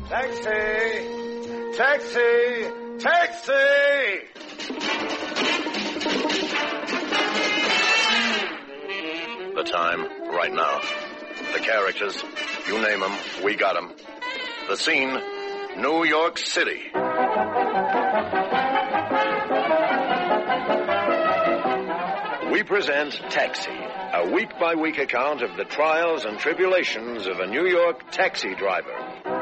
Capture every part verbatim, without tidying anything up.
Taxi! Taxi! Taxi! The time, right now. The characters, you name them, we got them. The scene, New York City. We present Taxi, a week-by-week account of the trials and tribulations of a New York taxi driver.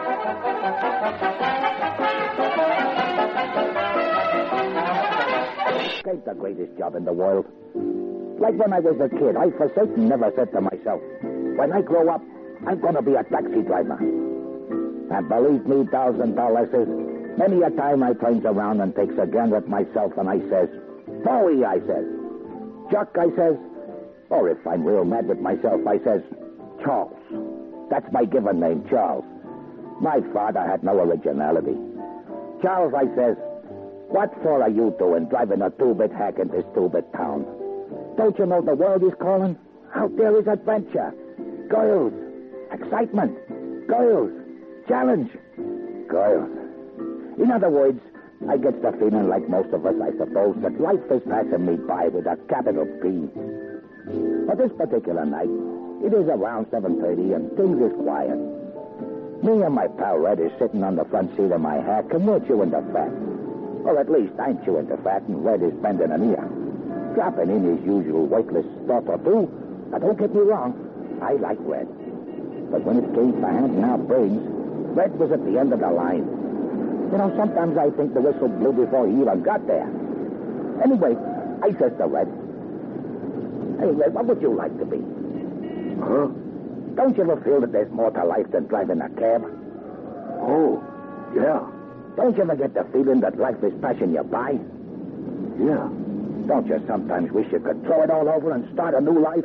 Ain't the greatest job in the world. Like when I was a kid, I for certain never said to myself, when I grow up, I'm going to be a taxi driver. And believe me, thousand dollars is, many a time I turns around and takes a gun at myself and I says, Bowie, I says. Chuck, I says. Or if I'm real mad with myself, I says, Charles. That's my given name, Charles. My father had no originality. Charles, I says, what for are you doing driving a two-bit hack in this two-bit town? Don't you know the world is calling? Out there is adventure. Girls. Excitement. Girls. Challenge. Girls. In other words, I get the feeling like most of us, I suppose, that life is passing me by with a capital P. But this particular night, it is around seven thirty and things is quiet. Me and my pal Red is sitting on the front seat of my hack and we're chewing the fat. Or at least I'm chewing the fat and Red is bending an ear, dropping in his usual weightless thought or two. Now, don't get me wrong, I like Red. But when it came to handing out brains, Red was at the end of the line. You know, sometimes I think the whistle blew before he even got there. Anyway, I says to Red, hey, Red, what would you like to be? Huh? Don't you ever feel that there's more to life than driving a cab? Oh, yeah. Don't you ever get the feeling that life is passing you by? Yeah. Don't you sometimes wish you could throw it all over and start a new life?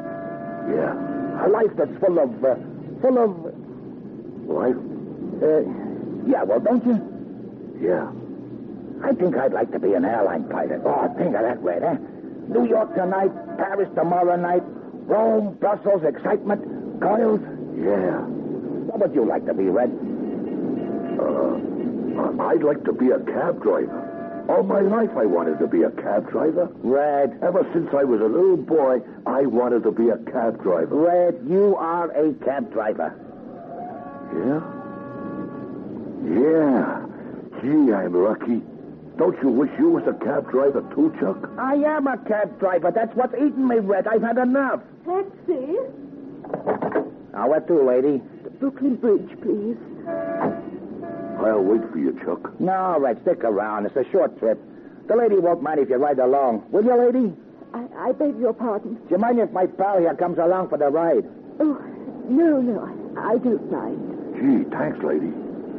Yeah. A life that's full of, uh, full of... Life? Uh, yeah, well, don't you? Yeah. I think I'd like to be an airline pilot. Oh, think of that, Red, eh? New York tonight, Paris tomorrow night, Rome, Brussels, excitement, girls. Yeah. What would you like to be, Red? Uh, I'd like to be a cab driver. All my life I wanted to be a cab driver. Red. Ever since I was a little boy, I wanted to be a cab driver. Red, you are a cab driver. Yeah? Yeah. Gee, I'm lucky. Don't you wish you was a cab driver too, Chuck? I am a cab driver. That's what's eating me, Red. I've had enough. Taxi? Now, where to, lady? The Brooklyn Bridge, please. I'll wait for you, Chuck. No, Red, stick around. It's a short trip. The lady won't mind if you ride along. Will you, lady? I, I beg your pardon. Do you mind if my pal here comes along for the ride? Oh, no, no, I, I don't mind. Gee, thanks, lady.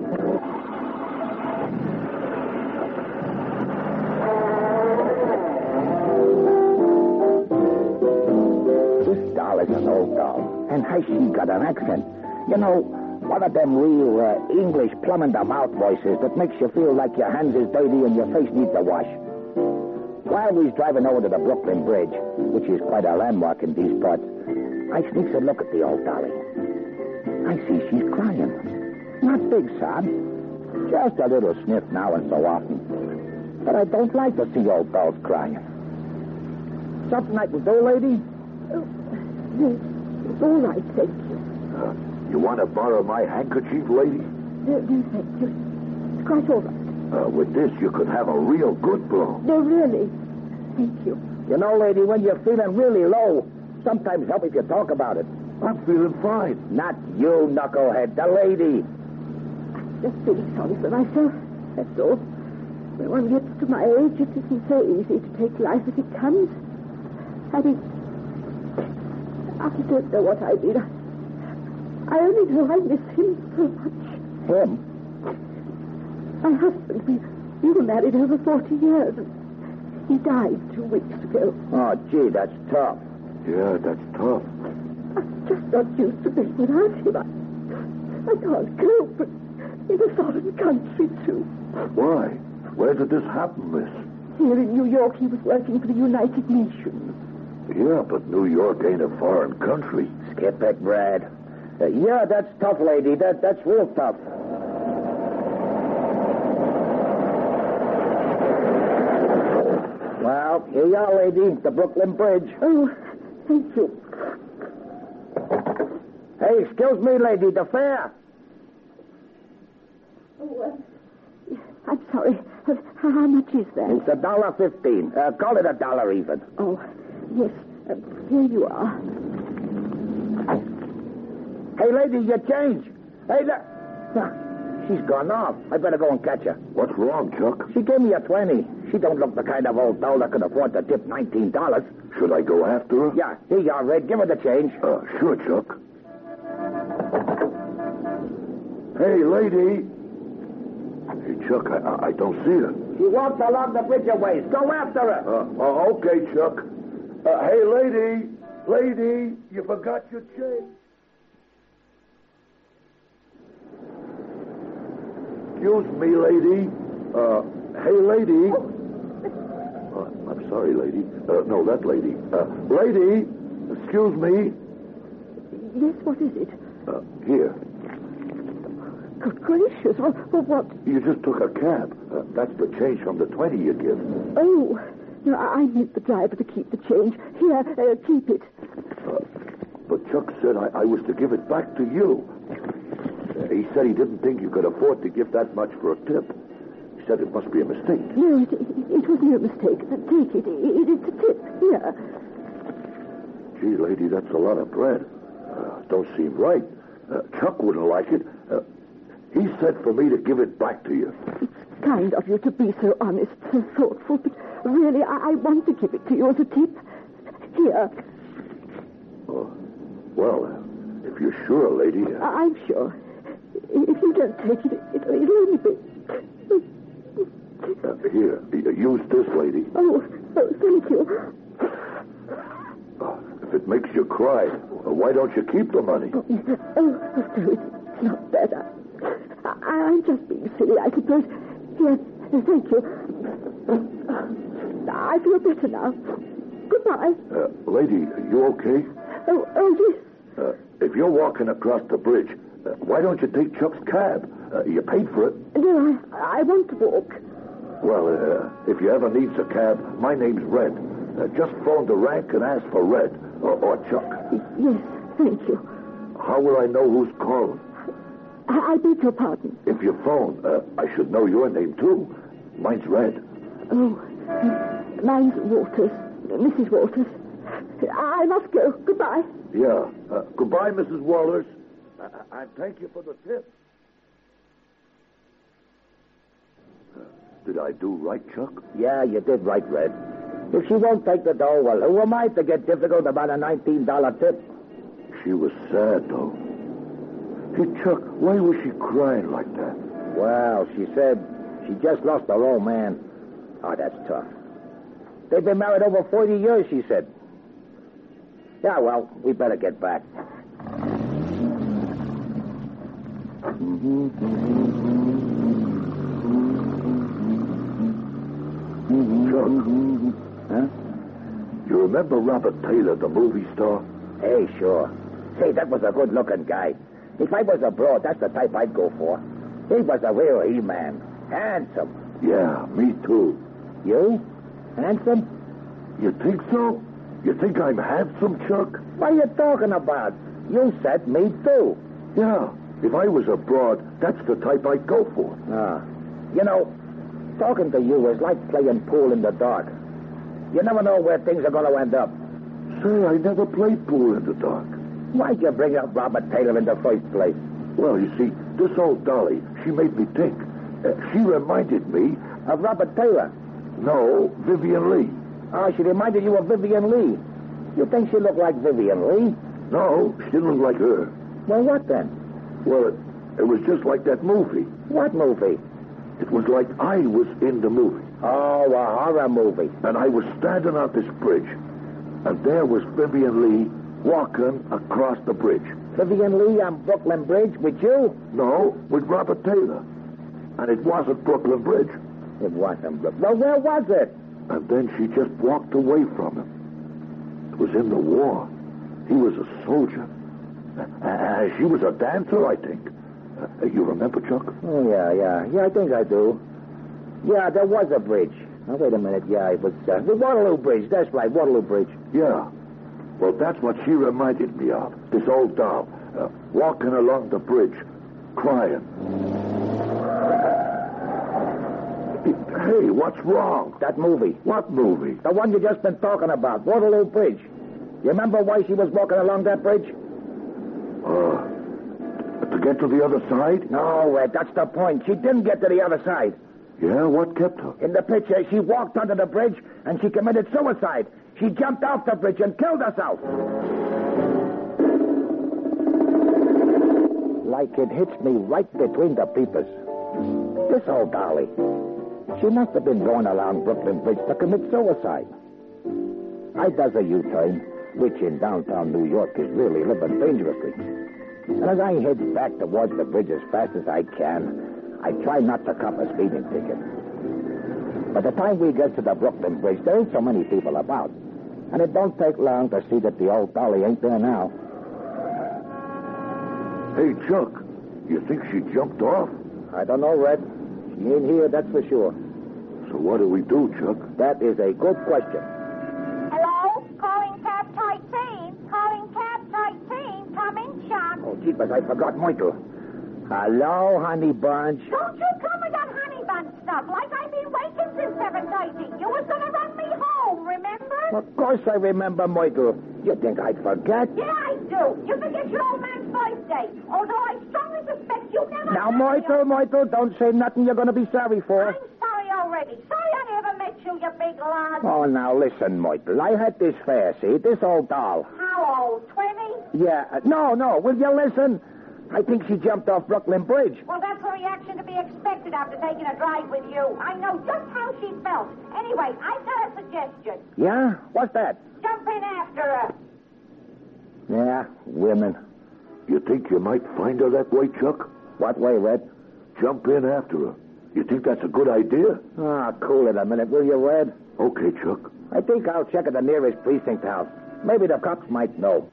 This doll is an old doll, and has she got an accent? You know, one of them real uh, English plum-in-the-mouth voices that makes you feel like your hands is dirty and your face needs a wash. While we was driving over to the Brooklyn Bridge, which is quite a landmark in these parts, I sneaks a look at the old dolly. I see she's crying. Not big sob. Just a little sniff now and so often. But I don't like to see old dolls crying. Something I can do, lady? Oh, yes, it's all right, thank you. Uh, you want to borrow my handkerchief, lady? No, no, thank you. It's quite all right. Uh, with this, you could have a real good blow. No, really. Thank you. You know, lady, when you're feeling really low, sometimes help if you talk about it. I'm feeling fine. Not you, knucklehead, the lady. I'm just feeling sorry for myself, that's all. When one gets to my age, it isn't so easy to take life as it comes. I think... I don't know what I did. I, I only know I miss him so much. Him? My husband, we, we were married over forty years. And he died two weeks ago. Oh, gee, that's tough. Yeah, that's tough. I'm just not used to being without him. I, I can't cope in a foreign country, too. Why? Where did this happen, miss? Here in New York, he was working for the United Nations. Yeah, but New York ain't a foreign country. Skip it, Brad. Uh, yeah, that's tough, lady. That, that's real tough. Well, here you are, lady. The Brooklyn Bridge. Oh, thank you. Hey, excuse me, lady. The fare. Oh, uh, I'm sorry. Uh, how much is that? It's a dollar fifteen. Uh, call it a dollar even. Oh, yes. Uh, here you are. Hey, lady, your change. Hey, look. She's gone off. I better go and catch her. What's wrong, Chuck? She gave me a twenty. She don't look the kind of old doll that could afford to tip nineteen dollars. Should I go after her? Yeah, here you are, Red. Give her the change. Uh, sure, Chuck. Hey, lady. Hey, Chuck, I, I, I don't see her. She walked along the bridge a ways. Go after her. Uh, uh, okay, Chuck. Uh, hey, lady. Lady, you forgot your change. Excuse me, lady. Uh, hey, lady. Uh, I'm sorry, lady. Uh, no, that lady. Uh, lady, excuse me. Yes, what is it? Uh, here. Good gracious. Well, well, what? You just took a cab. Uh, that's the change from the twenty you give. Oh, no, I I need the driver to keep the change. Here, uh, keep it. Uh, but Chuck said I, I was to give it back to you. Uh, he said he didn't think you could afford to give that much for a tip. He said it must be a mistake. No, it, it was no mistake. Take it. it. It's a tip. Here. Gee, lady, that's a lot of bread. Uh, don't seem right. Uh, Chuck wouldn't like it. Uh, he said for me to give it back to you. It's kind of you to be so honest, so thoughtful, but really, I, I want to give it to you as a tip. Here. Oh, well, uh, if you're sure, lady. Uh, I- I'm sure. If you don't take it, it it'll only be... uh, here, uh, use this, lady. Oh, oh, thank you. Uh, if it makes you cry, uh, why don't you keep the money? Oh, oh, no, it's not bad. I, I, I'm just being silly, I suppose. Here, thank you. I feel better now. Goodbye. Uh, lady, you okay? Oh, oh, yes. Uh, if you're walking across the bridge, uh, why don't you take Chuck's cab? Uh, you paid for it. No, I, I want to walk. Well, uh, if you ever needs a cab, my name's Red. Uh, just phone the rank and ask for Red or, or Chuck. Yes, thank you. How will I know who's calling? I, I beg your pardon. If you phone, uh, I should know your name, too. Mine's Red. Oh, mine's Waters. Missus Waters. I must go. Goodbye. Yeah. Uh, goodbye, Missus Wallers. Uh, and thank you for the tip. Uh, did I do right, Chuck? Yeah, you did right, Red. If she won't take the dough, well, who am I to get difficult about a nineteen dollar tip? She was sad, though. Hey, Chuck, why was she crying like that? Well, she said she just lost her old man. Oh, that's tough. They've been married over forty years, she said. Yeah, well, we better get back. Chuck, Huh? you remember Robert Taylor, the movie star? Hey, sure. Say, that was a good-looking guy. If I was abroad, that's the type I'd go for. He was a real He-Man. Handsome. Yeah, me too. You? Handsome? You think so? You think I'm handsome, Chuck? What are you talking about? You said me too. Yeah. If I was abroad, that's the type I'd go for. Ah. You know, talking to you is like playing pool in the dark. You never know where things are going to end up. Say, I never played pool in the dark. Why'd you bring up Robert Taylor in the first place? Well, you see, this old Dolly, she made me think. Uh, she reminded me... Of Robert Taylor? No, Vivian Lee. Oh, she reminded you of Vivian Lee. You think she looked like Vivian Lee? No, she didn't look like her. Well, what then? Well, it, it was just like that movie. What movie? It was like I was in the movie. Oh, a horror movie. And I was standing on this bridge. And there was Vivian Lee walking across the bridge. Vivian Lee on Brooklyn Bridge with you? No, with Robert Taylor. And it wasn't Brooklyn Bridge. It wasn't Brooklyn. Well, where was it? And then she just walked away from him. It was in the war. He was a soldier. Uh, she was a dancer, I think. Uh, you remember, Chuck? Oh, yeah, yeah. Yeah, I think I do. Yeah, there was a bridge. Now, wait a minute. Yeah, it was uh, the Waterloo Bridge. That's right, Waterloo Bridge. Yeah. Well, that's what she reminded me of. This old doll. Uh, walking along the bridge, crying. Hey, what's wrong? That movie. What movie? The one you just been talking about, Waterloo Bridge. You remember why she was walking along that bridge? Uh, to get to the other side? No, Ed, that's the point. She didn't get to the other side. Yeah, what kept her? In the picture, she walked under the bridge and she committed suicide. She jumped off the bridge and killed herself. Like it hits me right between the peepers. This old dolly. She must have been going along Brooklyn Bridge to commit suicide. I does a U-turn, which in downtown New York is really living dangerously. And as I head back towards the bridge as fast as I can, I try not to cop a speeding ticket. By the time we get to the Brooklyn Bridge, there ain't so many people about. And it don't take long to see that the old dolly ain't there now. Hey, Chuck, you think she jumped off? I don't know, Red. She ain't here, that's for sure. So what do we do, Chuck? That is a good question. Hello? Calling cab thirteen. Calling cab thirteen. Come in, Chuck. Oh, jeepers, I forgot Michael. Hello, honey bunch. Don't you come with that honey bun stuff like I've been waiting since seven thirty. You was going to run me home, remember? Of course I remember, Michael. You think I'd forget? Yeah, I do. You forget your old man's birthday. Although I strongly suspect you never... Now, had Michael, your... Michael, don't say nothing you're going to be sorry for. I'm sorry already. Sorry I never met you, you big lad. Oh, now, listen, Michael. I had this fair, see? This old doll. How old? Twenty? Yeah. uh, No, no. Will you listen? I think she jumped off Brooklyn Bridge. Well, that's a reaction to be expected after taking a drive with you. I know just how she felt. Anyway, I've got a suggestion. Yeah? What's that? Jump in after her. Yeah, women. You think you might find her that way, Chuck? What way, Red? Jump in after her. You think that's a good idea? Ah, cool it a minute, will you, Red? Okay, Chuck. I think I'll check at the nearest precinct house. Maybe the cops might know.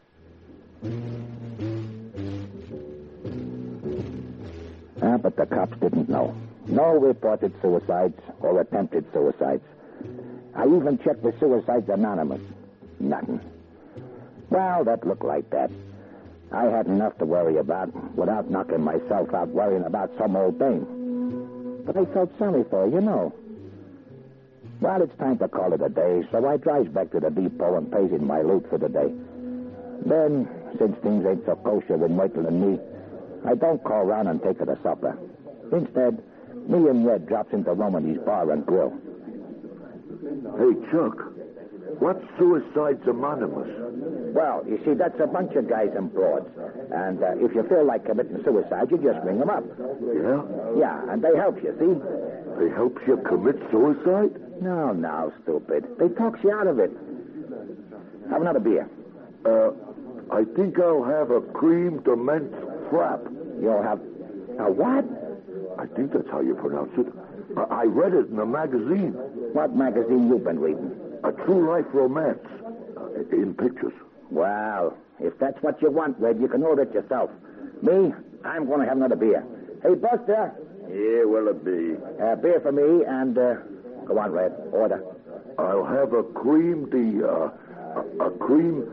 Ah, but the cops didn't know. No reported suicides or attempted suicides. I even checked with Suicides Anonymous. Nothing. Well, that looked like that. I had enough to worry about without knocking myself out worrying about some old thing. But I felt sorry for her, you know. Well, it's time to call it a day, so I drives back to the depot and pays in my loot for the day. Then, since things ain't so kosher with Michael and me, I don't call round and take her to supper. Instead, me and Red drops into Romany's bar and grill. Hey, Chuck, what's Suicides Anonymous? Well, you see, that's a bunch of guys and broads. And uh, if you feel like committing suicide, you just ring them up. Yeah? Yeah, and they help you, see? They help you commit suicide? No, no, stupid. They talk you out of it. Have another beer. Uh, I think I'll have a cream de menthe frap. You'll have... A what? I think that's how you pronounce it. I, I read it in a magazine. What magazine you been reading? A true life romance. Uh, in pictures. Well, if that's what you want, Red, you can order it yourself. Me, I'm going to have another beer. Hey, Buster. Yeah, will it be? Uh, beer for me and, uh, go on, Red, order. I'll have a cream de, uh, a, a cream...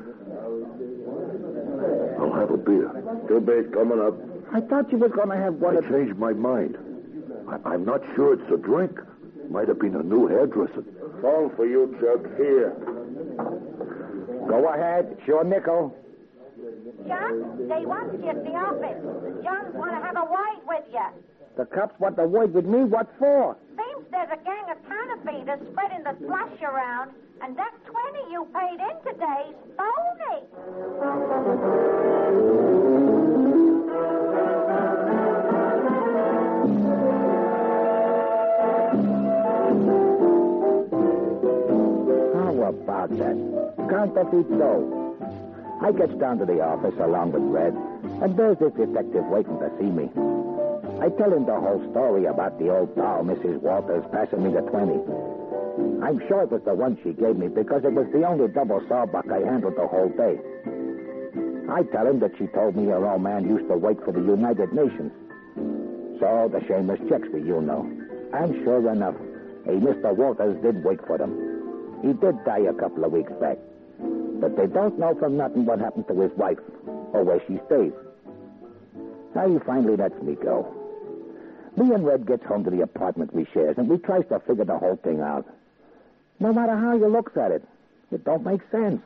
I'll have a beer. Two beers coming up. I thought you was going to have one I of... changed my mind. I, I'm not sure it's a drink. Might have been a new hairdresser. Phone for you, Chuck. Here. Go ahead. Sure, nickel. John, they want you at the office. John want to have a word with you. The cops want the word with me? What for? Seems there's a gang of counterfeiters spreading the slush around, and that twenty you paid in today's phony. How about that? Counterfeit dough. I gets down to the office along with Red, and there's this detective waiting to see me. I tell him the whole story about the old doll, Missus Walters, passing me the twenty. I'm sure it was the one she gave me because it was the only double sawbuck I handled the whole day. I tell him that she told me her old man used to work for the United Nations. So the shameless checks for you know. And sure enough, Hey, Mister Walters did work for them. He did die a couple of weeks back. But they don't know for nothing what happened to his wife or where she stays. Now he finally lets me go. Me and Red gets home to the apartment we shares, and we tries to figure the whole thing out. No matter how you looks at it, it don't make sense.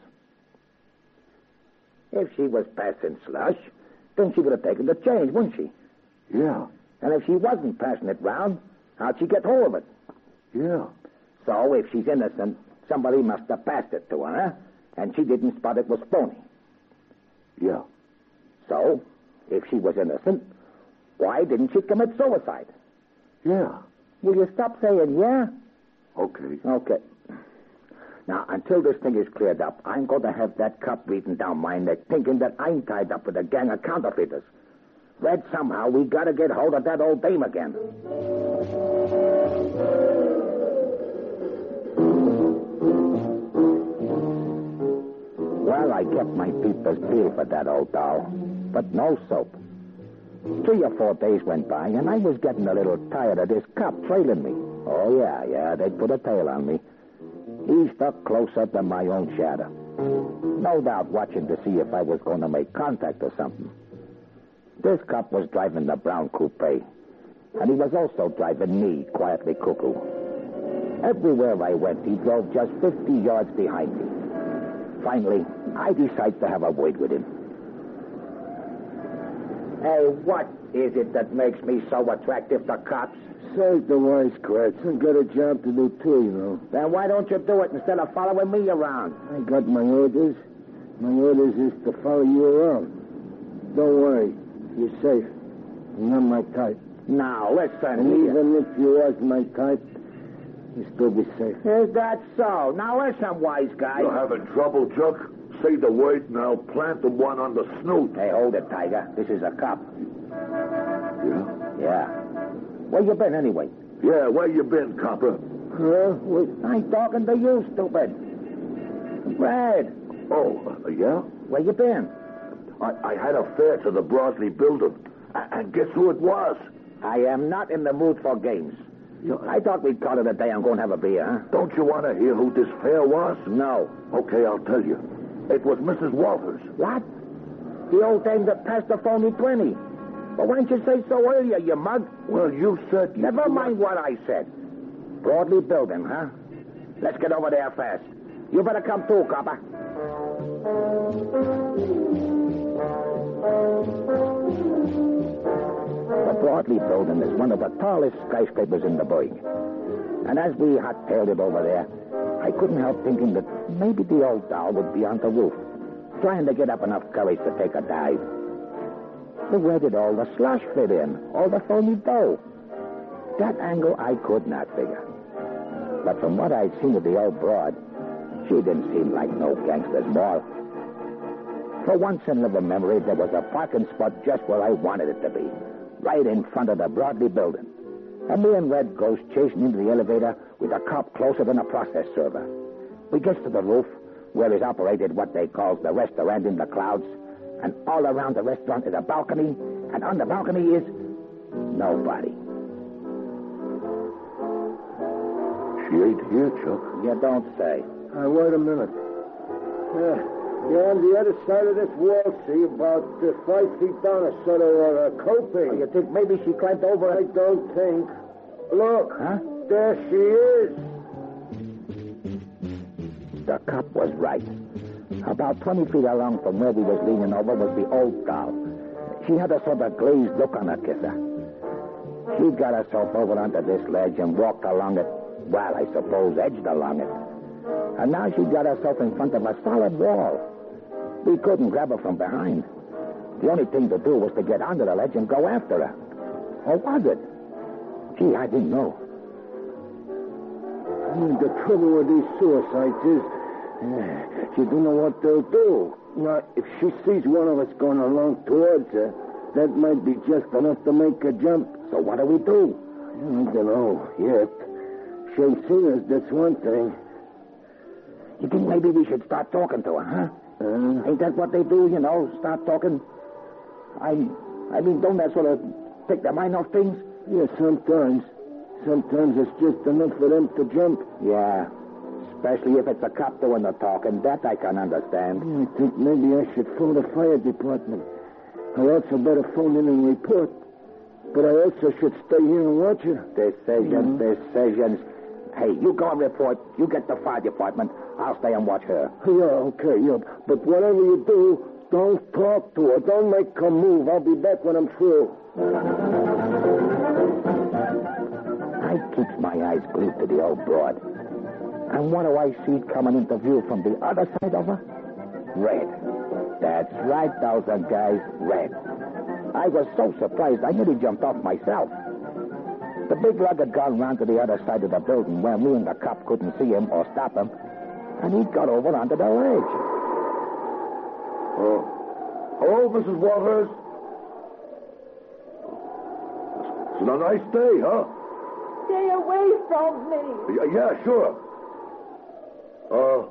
If she was passing slush, then she would have taken the change, wouldn't she? Yeah. And if she wasn't passing it round, how'd she get hold of it? Yeah. So if she's innocent, somebody must have passed it to her, huh? And she didn't spot it was phony. Yeah. So, if she was innocent, why didn't she commit suicide? Yeah. Will you stop saying yeah? Okay. Okay. Now, until this thing is cleared up, I'm going to have that cop breathing down my neck, thinking that I'm tied up with a gang of counterfeiters. Red, somehow we got to get hold of that old dame again. Well, I kept my peepers peeled for that old doll, but no soap. Three or four days went by, and I was getting a little tired of this cop trailing me. Oh, yeah, yeah, they'd put a tail on me. He stuck closer than my own shadow. No doubt watching to see if I was going to make contact or something. This cop was driving the brown coupe, and he was also driving me quietly cuckoo. Everywhere I went, he drove just fifty yards behind me. Finally, I decided to have a word with him. Hey, what is it that makes me so attractive to cops? Save the wisecracks. I got a job to do, too, you know. Then why don't you do it instead of following me around? I got my orders. My orders is to follow you around. Don't worry. You're safe. You're not my type. Now, listen. And even if you was my type, you'd still be safe. Is that so? Now, listen, wise guy. You're having trouble, Chuck? Say the word and I'll plant the one on the snoot. Hey, hold it, Tiger. This is a cop. Yeah? Yeah. Where you been, anyway? Yeah, where you been, copper? Huh? What? I'm talking to you, stupid. Brad. Oh, uh, yeah? Where you been? I, I had a fare to the Broadley building. A- and guess who it was? I am not in the mood for games. I thought we'd call it a day and go and have a beer, huh? Don't you want to hear who this fare was? No. Okay, I'll tell you. It was Missus Walters. What? The old dame that passed the phony twenty. Well, why didn't you say so earlier, you mug? Well, you said... You Never mind what I said. Broadley building, huh? Let's get over there fast. You better come too, copper. The Broadley building is one of the tallest skyscrapers in the burg. And as we hot-tailed it over there, I couldn't help thinking that maybe the old doll would be on the roof, trying to get up enough courage to take a dive. But where did all the slush fit in? All the phony dough? That angle I could not figure. But from what I'd seen of the old broad, she didn't seem like no gangster's moll. For once in living memory, there was a parking spot just where I wanted it to be, right in front of the Broadley building. And me and Red goes chasing into the elevator with a cop closer than a process server. We gets to the roof, where is operated what they calls the restaurant in the clouds, and all around the restaurant is a balcony, and on the balcony is nobody. She ain't here, Chuck. You don't say. Uh, wait a minute. Uh, you're on the other side of this wall, see, about uh, five feet down, a sort of uh, coping. Oh, you think maybe she climbed over I it? don't think. Look, Huh? there she is. The cop was right. About twenty feet along from where we was leaning over was the old doll. She had a sort of glazed look on her kisser. She got herself over onto this ledge and walked along it, well, I suppose edged along it. And now she got herself in front of a solid wall. We couldn't grab her from behind. The only thing to do was to get onto the ledge and go after her. Or was it? Gee, I didn't know. Hmm, the trouble with these suicides is uh, you don't know what they'll do. Now, if she sees one of us going along towards her, that might be just enough to make her jump. So what do we do? I don't know yet. She ain't seen us, that's one thing. You think maybe we should start talking to her, huh? Uh, Ain't that what they do, you know, start talking? I I mean, don't that sort of take their mind off things? yeah, sometimes. Sometimes it's just enough for them to jump. Yeah, especially if it's a cop doing the talking. That I can understand. I think maybe I should phone the fire department. I also better phone in and report. But I also should stay here and watch her. Decisions, mm-hmm. decisions. Hey, you go and report. You get the fire department. I'll stay and watch her. Yeah, okay, yeah. But whatever you do, don't talk to her. Don't make her move. I'll be back when I'm through. I keeps my eyes glued to the old broad. And what do I see coming into view from the other side of her? Red. That's right, Dawson, guys. Red. I was so surprised I nearly jumped off myself. The big lug had gone round to the other side of the building where me and the cop couldn't see him or stop him. And he got over onto the ledge. Oh. Hello, Missus Waters. It's a nice day, huh? Stay away from me. Yeah, yeah, sure. Uh,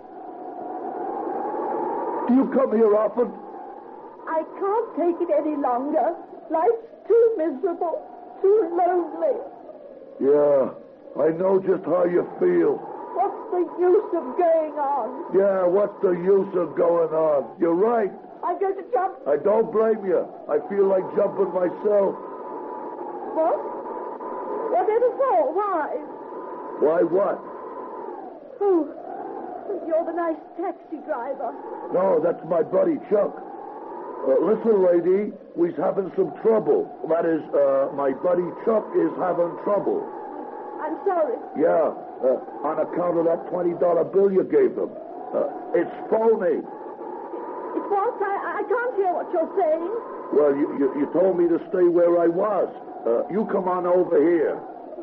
do you come here often? I can't take it any longer. Life's too miserable, too lonely. Yeah, I know just how you feel. What's the use of going on? Yeah, what's the use of going on? You're right. I'm going to jump. I don't blame you. I feel like jumping myself. What? Whatever for? Why? Why what? Oh, you're the nice taxi driver. No, that's my buddy Chuck. Uh, listen, lady, we's having some trouble. That is, uh, my buddy Chuck is having trouble. I'm sorry. Yeah, uh, on account of that twenty dollar bill you gave him. Uh, it's phony. It's what? I, I can't hear what you're saying. Well, you, you, you told me to stay where I was. Uh, you come on over here.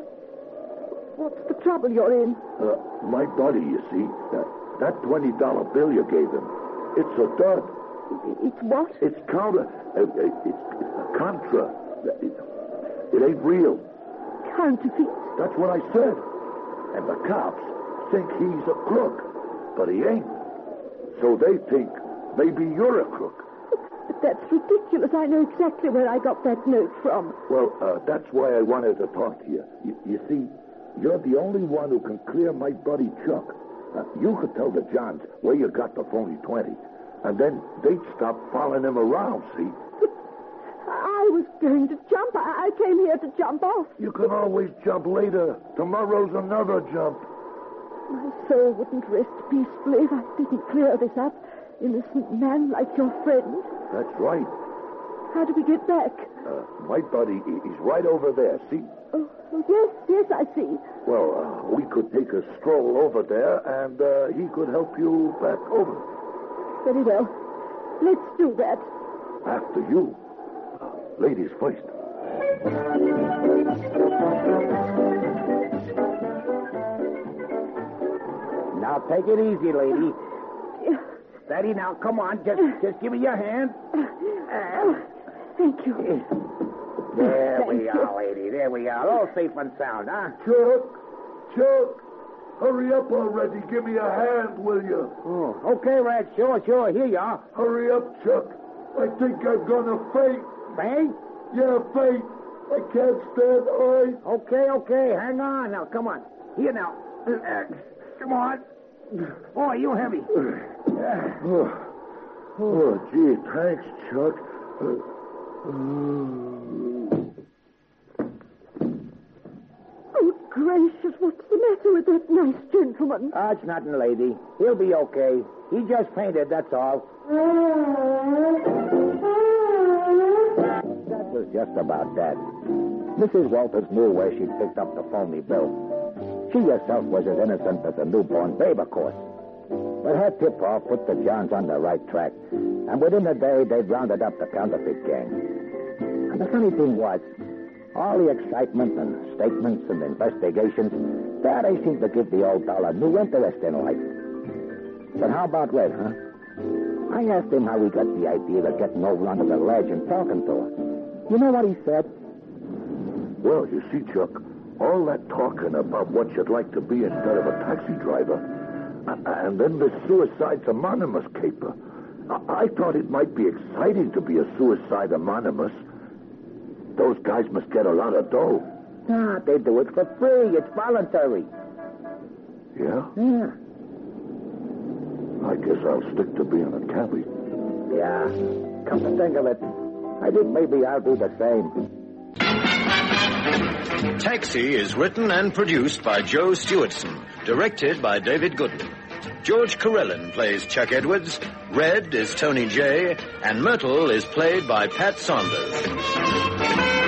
What's the trouble you're in? Uh, my buddy, you see, that, that twenty dollar bill you gave him, it's a dud. It's what? It's counter. Uh, it's, it's a contra. It, it ain't real. Counterfeit? That's what I said. And the cops think he's a crook, but he ain't. So they think maybe you're a crook. But that's ridiculous. I know exactly where I got that note from. Well, uh, that's why I wanted to talk to you. You, you see, you're the only one who can clear my buddy Chuck. Uh, you could tell the Johns where you got the phony twenty. And then they'd stop following him around, see? I was going to jump. I, I came here to jump off. You can always jump later. Tomorrow's another jump. My soul wouldn't rest peacefully if I didn't clear this up. Innocent man like your friend. That's right. How do we get back? Uh, my buddy, he's right over there, see? Oh, oh yes, yes, I see. Well, uh, we could take a stroll over there, and uh, he could help you back over. Very well. Let's do that. After you. Uh, ladies first. Now, take it easy, lady. Steady now. Come on. Just just give me your hand. Uh, thank you. There Thank we you. are, lady. There we are. All safe and sound, huh? Chuck! Chuck! Hurry up already. Give me a hand, will you? Oh, okay, Red. Sure, sure. Here you are. Hurry up, Chuck. I think I'm gonna faint. Faint? Yeah, faint. I can't stand I. Okay, okay. Hang on now. Come on. Here now. Uh, come on. Boy, you heavy. Oh, oh gee, thanks, Chuck. Uh, Oh, gracious, what's the matter with that nice gentleman? Ah, it's nothing, lady. He'll be okay. He just fainted, that's all. That was just about that. Missus Walters knew where she'd picked up the phony bill. She herself was as innocent as a newborn babe, of course. But her tip-off put the Johns on the right track, and within a day, they'd rounded up the counterfeit gang. And the funny thing was, all the excitement and statements and investigations, that they seemed to give the old dollar new interest in life. But how about Red, huh? I asked him how he got the idea of getting over onto the ledge and talking to her. You know what he said? Well, you see, Chuck, all that talking about what you'd like to be instead of a taxi driver, and then the Suicides Anonymous caper. I, I thought it might be exciting to be a Suicide Anonymous. Those guys must get a lot of dough. Ah, they do it for free. It's voluntary. Yeah? Yeah. I guess I'll stick to being a cabbie. Yeah. Come to think of it, I think maybe I'll do the same. Taxi is written and produced by Joe Stewartson, directed by David Goodman. George Carellin plays Chuck Edwards, Red is Tony Jay, and Myrtle is played by Pat Saunders.